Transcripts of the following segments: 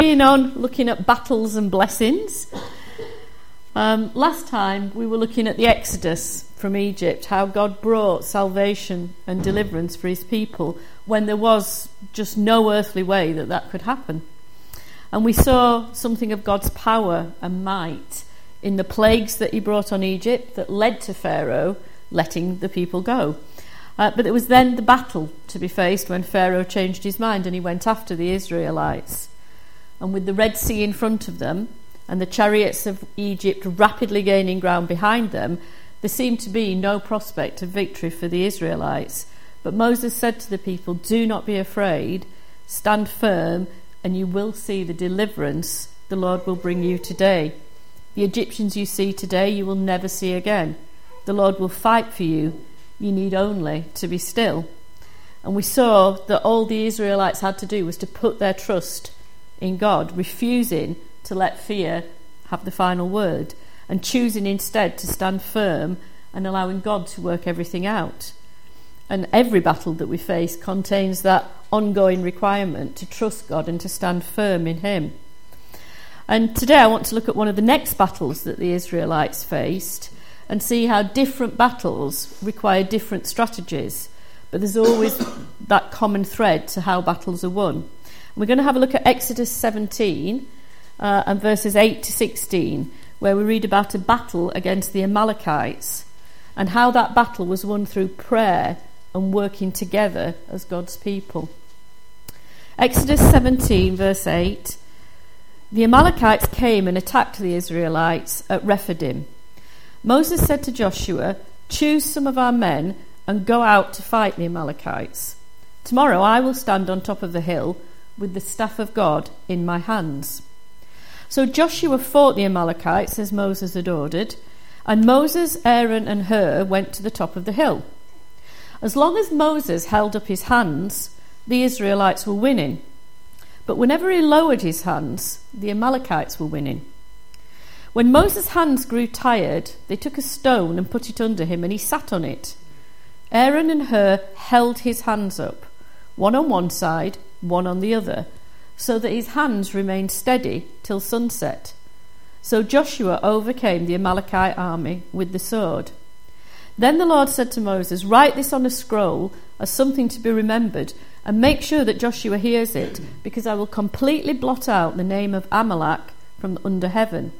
Being on looking at battles and blessings. Last time we were looking at the Exodus from Egypt, how God brought salvation and deliverance for his people when there was just no earthly way that that could happen. And we saw something of God's power and might in the plagues that he brought on Egypt that led to Pharaoh letting the people go. But it was then the battle to be faced when Pharaoh changed his mind and he went after the Israelites. And with the Red Sea in front of them and the chariots of Egypt rapidly gaining ground behind them, there seemed to be no prospect of victory for the Israelites. But Moses said to the people, "Do not be afraid, stand firm, and you will see the deliverance the Lord will bring you today. The Egyptians you see today, you will never see again. The Lord will fight for you. You need only to be still." And we saw that all the Israelites had to do was to put their trust in God, refusing to let fear have the final word, and choosing instead to stand firm and allowing God to work everything out. And every battle that we face contains that ongoing requirement to trust God and to stand firm in him. And today I want to look at one of the next battles that the Israelites faced and see how different battles require different strategies, but there's always that common thread to how battles are won. We're going to have a look at Exodus 17 and verses 8 to 16, where we read about a battle against the Amalekites and how that battle was won through prayer and working together as God's people. Exodus 17 verse 8, the Amalekites came and attacked the Israelites at Rephidim. Moses said to Joshua, "Choose some of our men and go out to fight the Amalekites. Tomorrow I will stand on top of the hill with the staff of God in my hands." So Joshua fought the Amalekites as Moses had ordered, and Moses, Aaron and Hur went to the top of the hill. As long as Moses held up his hands, the Israelites were winning. But whenever he lowered his hands, the Amalekites were winning. When Moses' hands grew tired, they took a stone and put it under him, and he sat on it. Aaron and Hur held his hands up, one on one side, one on the other, so that his hands remained steady till sunset. So Joshua overcame the Amalekite army with the sword. Then the Lord said to Moses, "Write this on a scroll as something to be remembered, and make sure that Joshua hears it, because I will completely blot out the name of Amalek from under heaven."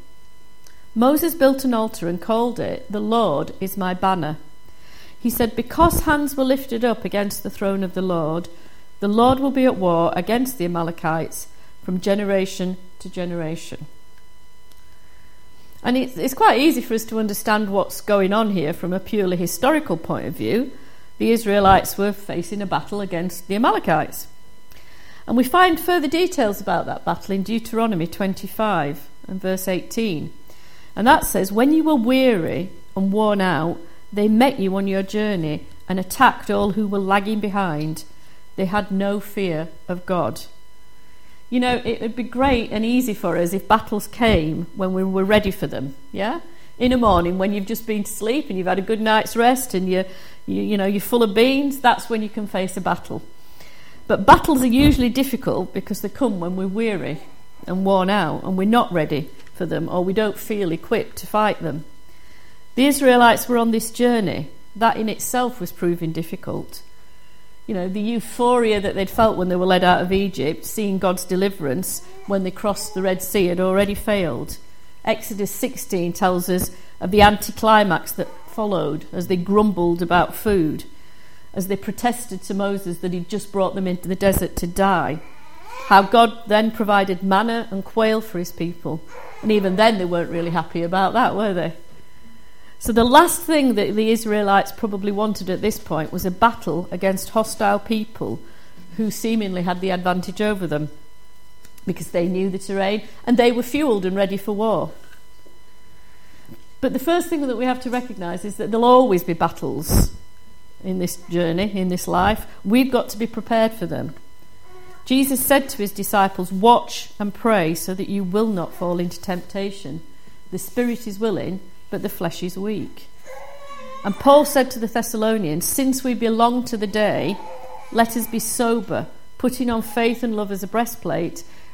Moses built an altar and called it, "The Lord is my banner." He said, "Because hands were lifted up against the throne of the Lord will be at war against the Amalekites from generation to generation." And it's quite easy for us to understand what's going on here from a purely historical point of view. The Israelites were facing a battle against the Amalekites. And we find further details about that battle in Deuteronomy 25 and verse 18. And that says, "When you were weary and worn out, they met you on your journey and attacked all who were lagging behind. They had no fear of God." You know, it would be great and easy for us if battles came when we were ready for them, yeah? In the morning when you've just been to sleep and you've had a good night's rest and you're full of beans, that's when you can face a battle. But battles are usually difficult because they come when we're weary and worn out and we're not ready for them, or we don't feel equipped to fight them. The Israelites were on this journey. That in itself was proving difficult. You know, the euphoria that they'd felt when they were led out of Egypt, seeing God's deliverance when they crossed the Red Sea, had already failed. Exodus 16 tells us of the anticlimax that followed as they grumbled about food, as they protested to Moses that he'd just brought them into the desert to die. How God then provided manna and quail for his people. And even then they weren't really happy about that, were they? So the last thing that the Israelites probably wanted at this point was a battle against hostile people who seemingly had the advantage over them because they knew the terrain and they were fueled and ready for war. But the first thing that we have to recognise is that there'll always be battles in this journey, in this life. We've got to be prepared for them. Jesus said to his disciples, "Watch and pray so that you will not fall into temptation. The spirit is willing, but the flesh is weak." And Paul said to the Thessalonians, "Since we belong to the day, let us be sober, putting on faith and love as a breastplate,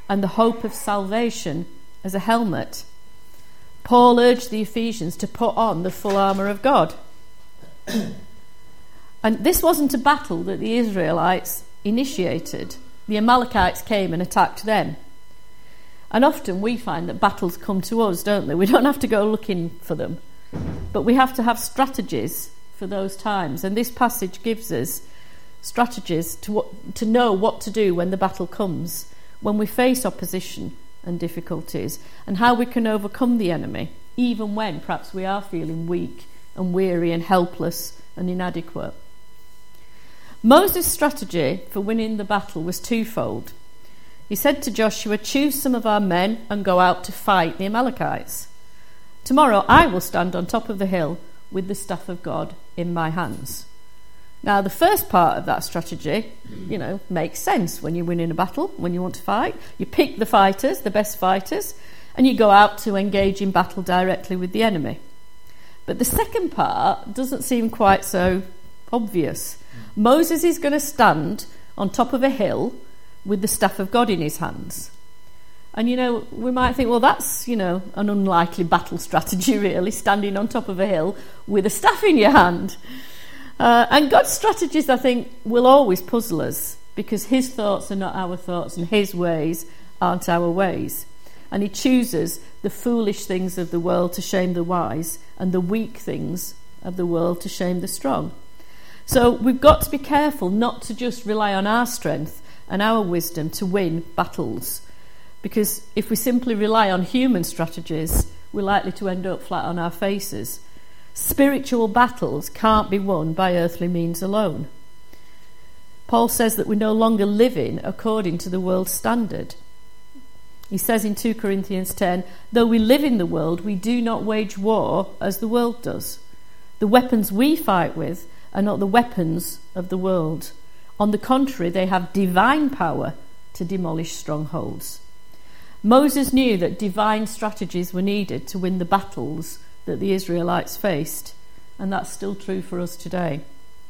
and the hope of salvation as a helmet. Paul urged the Ephesians to put on the full armour of God. And this wasn't a battle that the Israelites initiated. The Amalekites came and attacked them. And often we find that battles come to us, don't they? We don't have to go looking for them. But we have to have strategies for those times. And this passage gives us strategies to know what to do when the battle comes, when we face opposition and difficulties, and how we can overcome the enemy, even when perhaps we are feeling weak and weary and helpless and inadequate. Moses' strategy for winning the battle was twofold. He said to Joshua, "Choose some of our men and go out to fight the Amalekites. Tomorrow I will stand on top of the hill with the staff of God in my hands." Now, the first part of that strategy, makes sense when you're winning a battle, when you want to fight. You pick the fighters, the best fighters, and you go out to engage in battle directly with the enemy. But the second part doesn't seem quite so obvious. Moses is going to stand on top of a hill with the staff of God in his hands. And, we might think, well, that's, an unlikely battle strategy, really, standing on top of a hill with a staff in your hand. And God's strategies, I think, will always puzzle us, because his thoughts are not our thoughts and his ways aren't our ways. And he chooses the foolish things of the world to shame the wise, and the weak things of the world to shame the strong. So we've got to be careful not to just rely on our strength and our wisdom to win battles, because if we simply rely on human strategies, we're likely to end up flat on our faces. Spiritual battles can't be won by earthly means alone. Paul says that we're no longer living according to the world's standard. He says in 2 Corinthians 10, "Though we live in the world, we do not wage war as the world does. The weapons we fight with are not the weapons of the world. On the contrary, they have divine power to demolish strongholds." Moses knew that divine strategies were needed to win the battles that the Israelites faced, and that's still true for us today.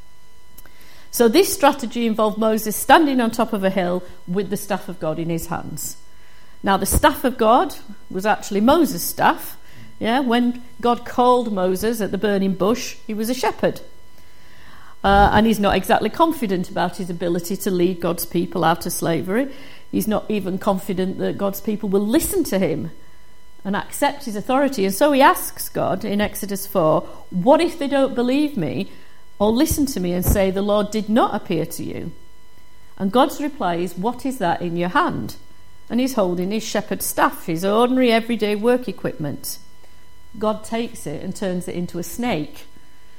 So this strategy involved Moses standing on top of a hill with the staff of God in his hands. Now, the staff of God was actually Moses' staff. When God called Moses at the burning bush, he was a shepherd. And he's not exactly confident about his ability to lead God's people out of slavery. He's not even confident that God's people will listen to him and accept his authority. And so he asks God in Exodus 4, "What if they don't believe me or listen to me and say, 'The Lord did not appear to you'?" And God's reply is, "What is that in your hand?" And he's holding his shepherd's staff, his ordinary everyday work equipment. God takes it and turns it into a snake.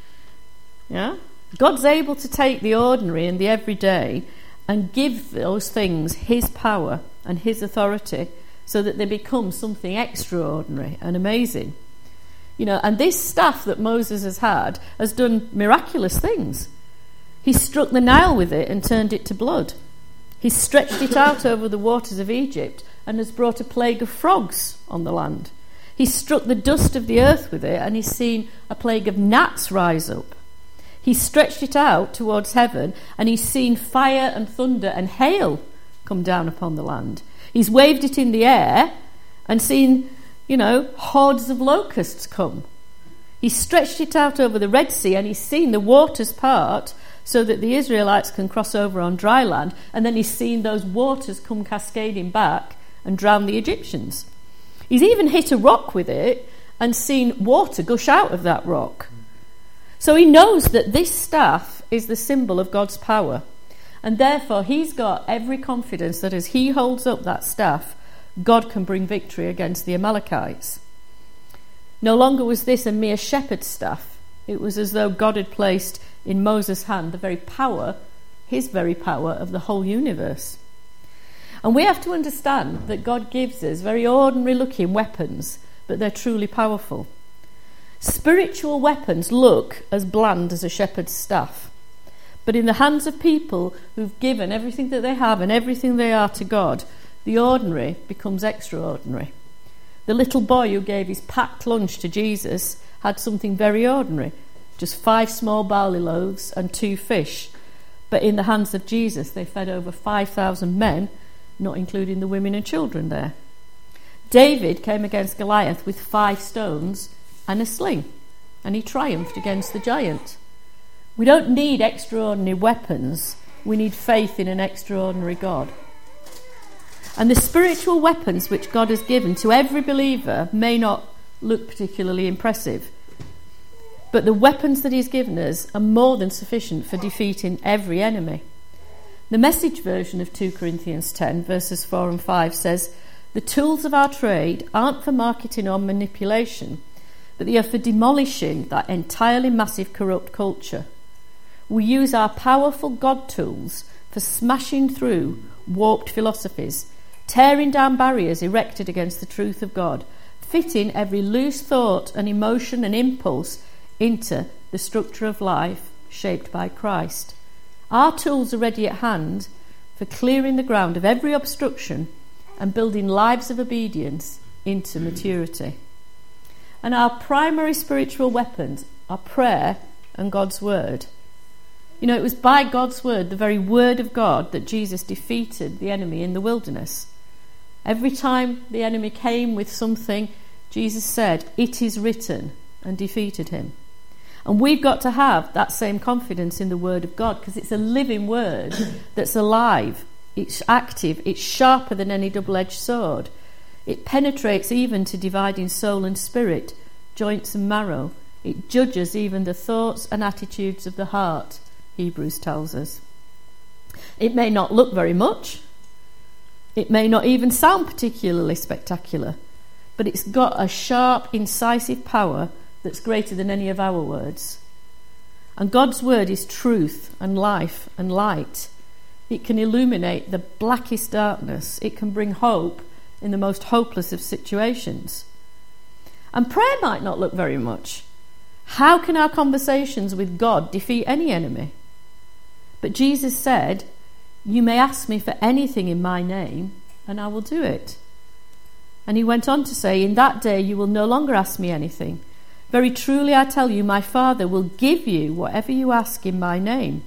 God's able to take the ordinary and the everyday and give those things his power and his authority, so that they become something extraordinary and amazing. And this staff that Moses has done miraculous things. He struck the Nile with it and turned it to blood. He stretched it out over the waters of Egypt and has brought a plague of frogs on the land. He struck the dust of the earth with it and he's seen a plague of gnats rise up. He stretched it out towards heaven and he's seen fire and thunder and hail come down upon the land. He's waved it in the air and seen, hordes of locusts come. He stretched it out over the Red Sea and he's seen the waters part so that the Israelites can cross over on dry land, and then he's seen those waters come cascading back and drown the Egyptians. He's even hit a rock with it and seen water gush out of that rock. So he knows that this staff is the symbol of God's power. And therefore, he's got every confidence that as he holds up that staff, God can bring victory against the Amalekites. No longer was this a mere shepherd's staff. It was as though God had placed in Moses' hand the very power, his very power of the whole universe. And we have to understand that God gives us very ordinary looking weapons, but they're truly powerful. Spiritual weapons look as bland as a shepherd's staff. But in the hands of people who've given everything that they have and everything they are to God, the ordinary becomes extraordinary. The little boy who gave his packed lunch to Jesus had something very ordinary, just 5 small barley loaves and 2 fish. But in the hands of Jesus, they fed over 5,000 men not including the women and children there. David came against Goliath with 5 stones and a sling, and he triumphed against the giant. We don't need extraordinary weapons. We need faith in an extraordinary God. And the spiritual weapons which God has given to every believer may not look particularly impressive, but the weapons that he's given us are more than sufficient for defeating every enemy. The Message version of 2 Corinthians 10, verses 4 and 5 says, "The tools of our trade aren't for marketing or manipulation, but they are for demolishing that entirely massive corrupt culture. We use our powerful God tools for smashing through warped philosophies, tearing down barriers erected against the truth of God, fitting every loose thought and emotion and impulse into the structure of life shaped by Christ. Our tools are ready at hand for clearing the ground of every obstruction and building lives of obedience into maturity." And our primary spiritual weapons are prayer and God's word. You know, it was by God's word, the very word of God, that Jesus defeated the enemy in the wilderness. Every time the enemy came with something, Jesus said, "It is written," and defeated him. And we've got to have that same confidence in the word of God, because it's a living word that's alive, it's active, it's sharper than any double-edged sword. It penetrates even to dividing soul and spirit, joints and marrow. It judges even the thoughts and attitudes of the heart, Hebrews tells us. It may not look very much. It may not even sound particularly spectacular, but it's got a sharp, incisive power that's greater than any of our words. And God's word is truth and life and light. It can illuminate the blackest darkness. It can bring hope in the most hopeless of situations. And prayer might not look very much. How can our conversations with God defeat any enemy? But Jesus said, "You may ask me for anything in my name, and I will do it." And he went on to say, "In that day you will no longer ask me anything. Very truly I tell you, my Father will give you whatever you ask in my name."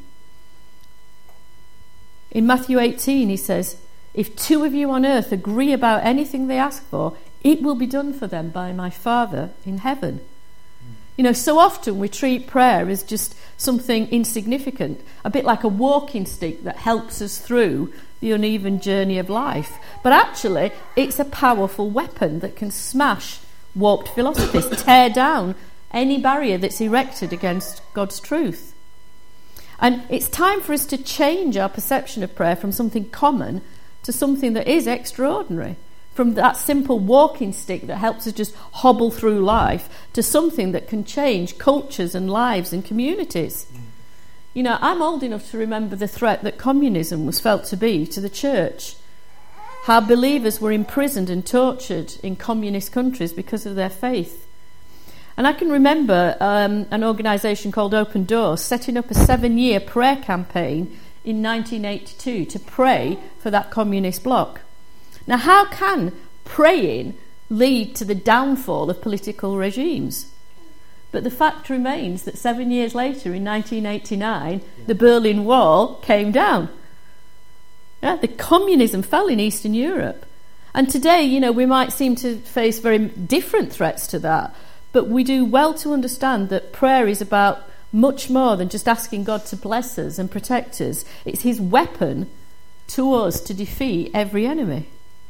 In Matthew 18 he says, "If 2 of you on earth agree about anything they ask for, it will be done for them by my Father in heaven." You know, so often we treat prayer as just something insignificant, a bit like a walking stick that helps us through the uneven journey of life. But actually, it's a powerful weapon that can smash warped philosophies, tear down any barrier that's erected against God's truth. And it's time for us to change our perception of prayer from something common to something that is extraordinary. From that simple walking stick that helps us just hobble through life to something that can change cultures and lives and communities. You know, I'm old enough to remember the threat that communism was felt to be to the church. How believers were imprisoned and tortured in communist countries because of their faith. And I can remember an organisation called Open Doors setting up a 7-year prayer campaign in 1982 to pray for that communist bloc. Now, how can praying lead to the downfall of political regimes? But the fact remains that 7 years later, in 1989, the Berlin Wall came down. Yeah, the communism fell in Eastern Europe. And today, you know, we might seem to face very different threats to that, but we do well to understand that prayer is about much more than just asking God to bless us and protect us. It's his weapon to us to defeat every enemy.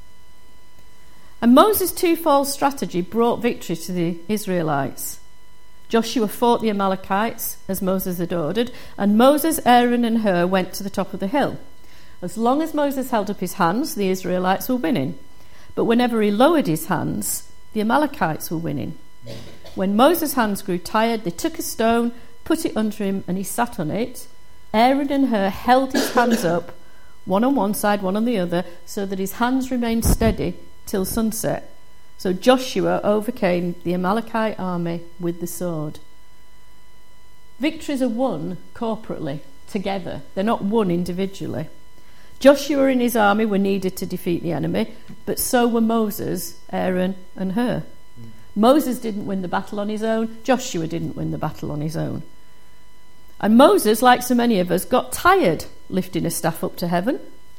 And Moses' twofold strategy brought victory to the Israelites. Joshua fought the Amalekites, as Moses had ordered, and Moses, Aaron and Hur went to the top of the hill. As long as Moses held up his hands, the Israelites were winning. But whenever he lowered his hands, the Amalekites were winning. When Moses' hands grew tired, they took a stone, put it under him, and he sat on it. Aaron and Hur held his hands up, one on one side, one on the other, so that his hands remained steady till sunset. So Joshua overcame the Amalekite army with the sword. Victories are won corporately, together. They're not won individually. Joshua and his army were needed to defeat the enemy, but so were Moses, Aaron and Hur. Moses didn't win the battle on his own. Joshua didn't win the battle on his own. And Moses, like so many of us, got tired lifting a staff up to heaven.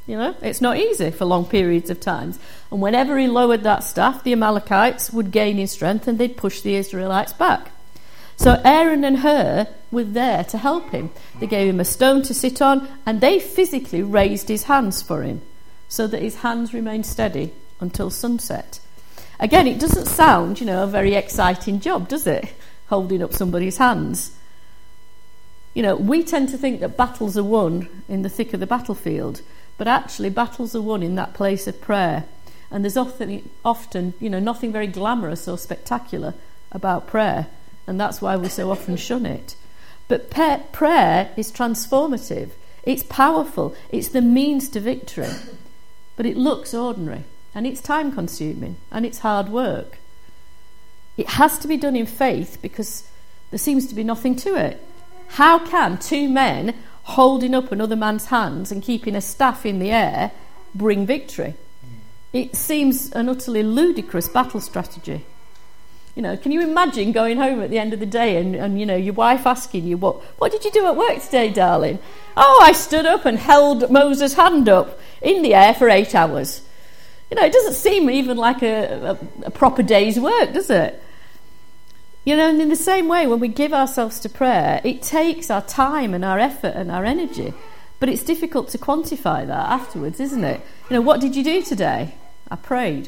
You know, it's not easy for long periods of times. And whenever he lowered that staff, the Amalekites would gain in strength and they'd push the Israelites back. So Aaron and Hur were there to help him. They gave him a stone to sit on, and they physically raised his hands for him so that his hands remained steady until sunset. Again, it doesn't sound, a very exciting job, does it? Holding up somebody's hands. We tend to think that battles are won in the thick of the battlefield, but actually battles are won in that place of prayer. And there's often nothing very glamorous or spectacular about prayer, and that's why we so often shun it. But prayer is transformative. It's powerful. It's the means to victory. But it looks ordinary, and it's time-consuming, and it's hard work. It has to be done in faith because there seems to be nothing to it. How can two men holding up another man's hands and keeping a staff in the air bring victory? It seems an utterly ludicrous battle strategy. Can you imagine going home at the end of the day and your wife asking you, what did you do at work today, darling? Oh, I stood up and held Moses' hand up in the air for 8 hours. It doesn't seem even like a proper day's work, does it? And in the same way, when we give ourselves to prayer, it takes our time and our effort and our energy. But it's difficult to quantify that afterwards, isn't it? What did you do today? I prayed.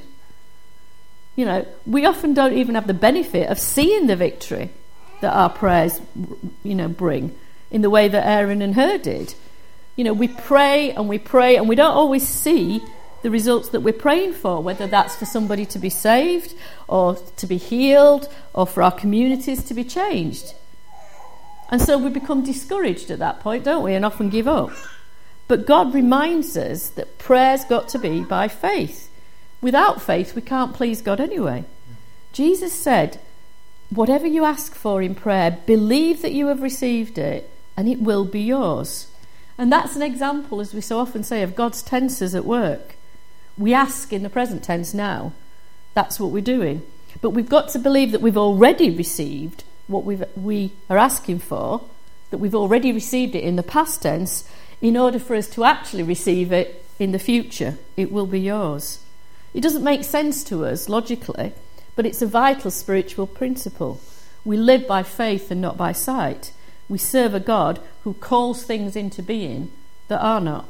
We often don't even have the benefit of seeing the victory that our prayers, bring in the way that Aaron and Hur did. We pray and we don't always see the results that we're praying for, whether that's for somebody to be saved or to be healed or for our communities to be changed. And so we become discouraged at that point, don't we, and often give up. But God reminds us that prayer's got to be by faith. Without faith, we can't please God anyway. Jesus said, whatever you ask for in prayer, believe that you have received it, and it will be yours. And that's an example, as we so often say, of God's tenses at work. We ask in the present tense now. That's what we're doing. But we've got to believe that we've already received what we are asking for, that we've already received it in the past tense, in order for us to actually receive it in the future. It will be yours. It doesn't make sense to us logically, but it's a vital spiritual principle. We live by faith and not by sight. We serve a God who calls things into being that are not.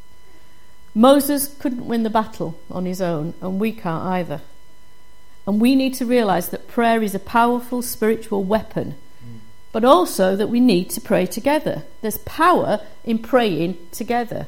Moses couldn't win the battle on his own, and we can't either. And we need to realise that prayer is a powerful spiritual weapon, but also that we need to pray together. There's power in praying together.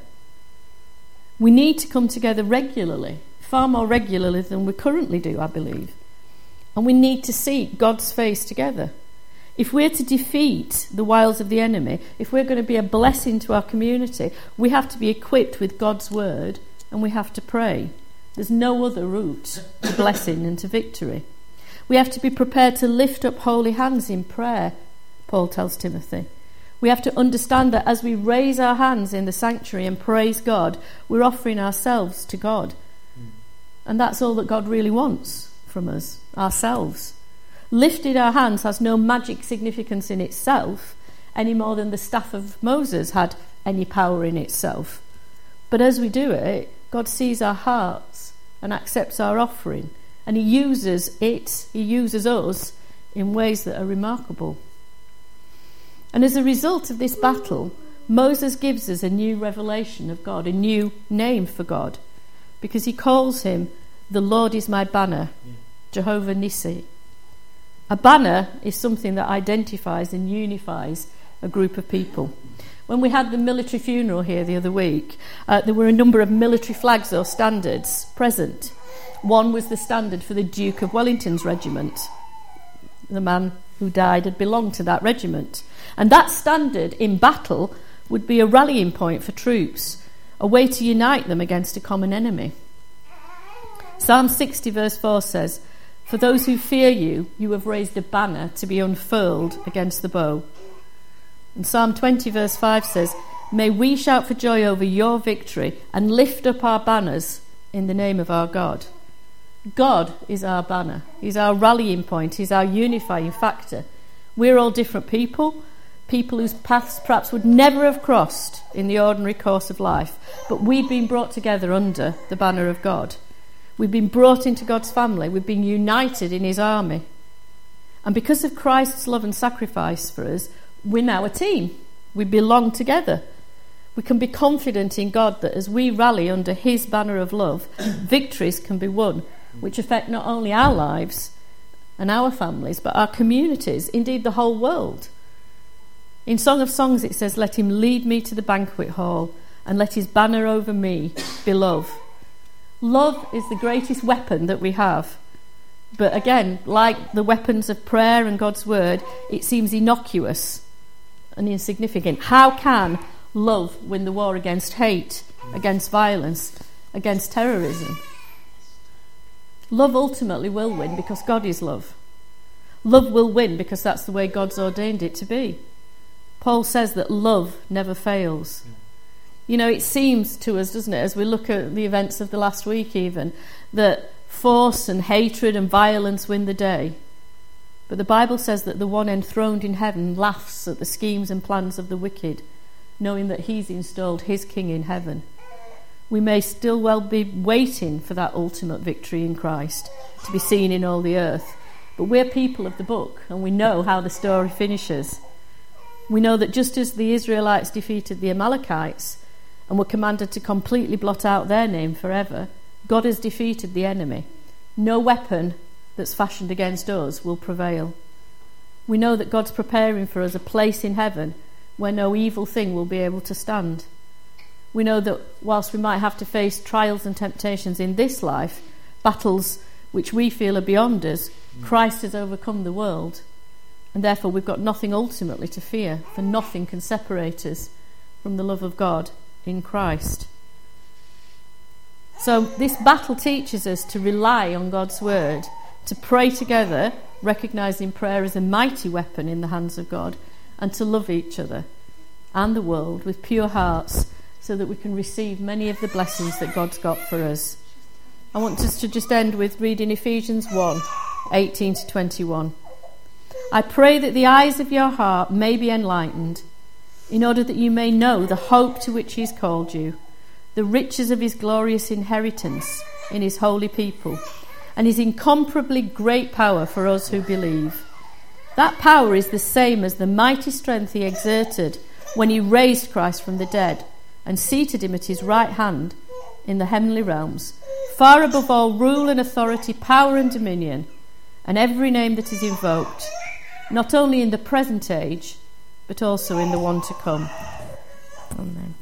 We need to come together regularly, far more regularly than we currently do, I believe. And we need to seek God's face together. If we're to defeat the wiles of the enemy, if we're going to be a blessing to our community, we have to be equipped with God's word and we have to pray. There's no other route to blessing and to victory. We have to be prepared to lift up holy hands in prayer, Paul tells Timothy. We have to understand that as we raise our hands in the sanctuary and praise God, we're offering ourselves to God. And that's all that God really wants from us, ourselves. Lifting our hands has no magic significance in itself, any more than the staff of Moses had any power in itself. But as we do it, God sees our hearts and accepts our offering, and he uses us in ways that are remarkable. And as a result of this battle, Moses gives us a new revelation of God, a new name for God, because he calls him, the Lord is my banner, Jehovah Nissi. A banner is something that identifies and unifies a group of people. When we had the military funeral here the other week, there were a number of military flags or standards present. One was the standard for the Duke of Wellington's regiment. The man who died had belonged to that regiment. And that standard in battle would be a rallying point for troops, a way to unite them against a common enemy. Psalm 60 verse 4 says, "For those who fear you, you have raised a banner to be unfurled against the bow." And Psalm 20 verse 5 says, "May we shout for joy over your victory and lift up our banners in the name of our God." God is our banner. He's our rallying point. He's our unifying factor. We're all different people, people whose paths perhaps would never have crossed in the ordinary course of life, but we've been brought together under the banner of God. We've been brought into God's family. We've been united in his army. And because of Christ's love and sacrifice for us, we're now a team. We belong together. We can be confident in God that as we rally under his banner of love, victories can be won, which affect not only our lives and our families, but our communities, indeed the whole world. In Song of Songs it says, "Let him lead me to the banquet hall, and let his banner over me be love." Love is the greatest weapon that we have. But again, like the weapons of prayer and God's word, it seems innocuous and insignificant. How can love win the war against hate, against violence, against terrorism? Love ultimately will win because God is love. Love will win because that's the way God's ordained it to be. Paul says that love never fails. You know, it seems to us, doesn't it, as we look at the events of the last week even, that force and hatred and violence win the day. But the Bible says that the one enthroned in heaven laughs at the schemes and plans of the wicked, knowing that he's installed his king in heaven. We may still well be waiting for that ultimate victory in Christ to be seen in all the earth. But we're people of the book, and we know how the story finishes. We know that just as the Israelites defeated the Amalekites and were commanded to completely blot out their name forever, God has defeated the enemy. No weapon that's fashioned against us will prevail. We know that God's preparing for us a place in heaven where no evil thing will be able to stand. We know that whilst we might have to face trials and temptations in this life, battles which we feel are beyond us, Christ has overcome the world. And therefore we've got nothing ultimately to fear, for nothing can separate us from the love of God in Christ. So this battle teaches us to rely on God's word, to pray together, recognising prayer as a mighty weapon in the hands of God, and to love each other and the world with pure hearts so that we can receive many of the blessings that God's got for us. I want us to just end with reading Ephesians 1:18 to 21. "I pray that the eyes of your heart may be enlightened, in order that you may know the hope to which he has called you, the riches of his glorious inheritance in his holy people, and his incomparably great power for us who believe. That power is the same as the mighty strength he exerted when he raised Christ from the dead and seated him at his right hand in the heavenly realms, far above all rule and authority, power and dominion, and every name that is invoked, not only in the present age, but also in the one to come." Amen.